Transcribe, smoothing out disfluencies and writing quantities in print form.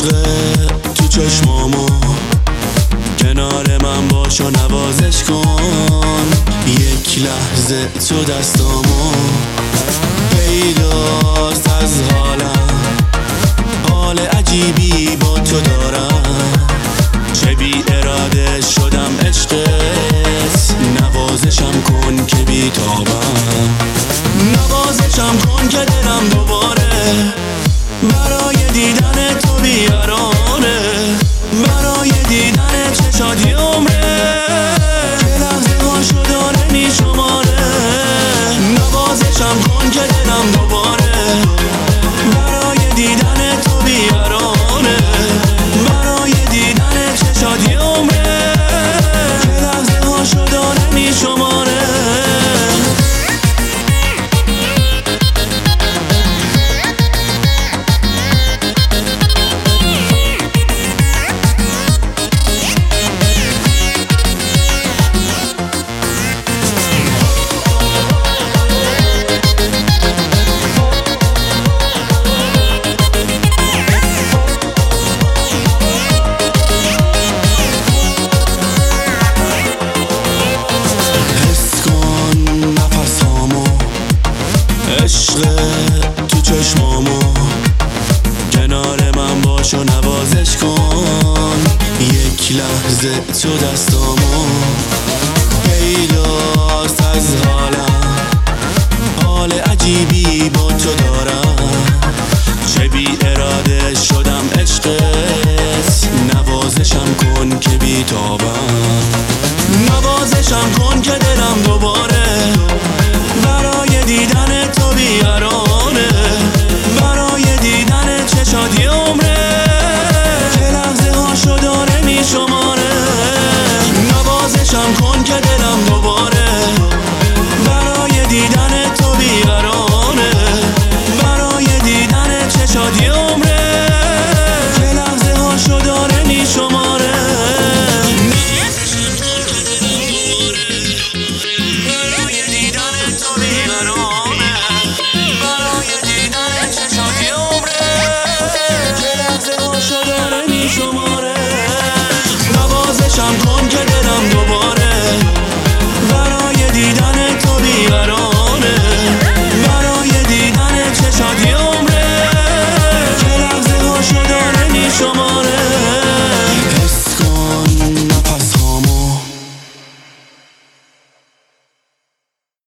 تو چشمامو کنار من باش و نوازش کن. یک لحظه تو دستامو پیداست از حالم، حال عجیبی با تو دارم. چه بی اراده شدم عشقت، نوازشم کن که بی تابم. نوازشم کن که دلم دوباره برای دیدن تو بیارانه، برای دیدن چشات عمره. یه لحظه ها شدانه نی شماره. نوازشم کن که دلم دوباره برای دیدن تو بیارانه، برای دیدن چشات عمره. یه لحظه ها شدانه نی شماره. عشق تو چشمامو کنار من باش و نوازش کن. یک لحظه تو دستامو پیداست از حالم، حال عجیبی با تو دارم. چه بی اراده شدم عشقت، نوازشم کن که بی تابم. نوازشم کن که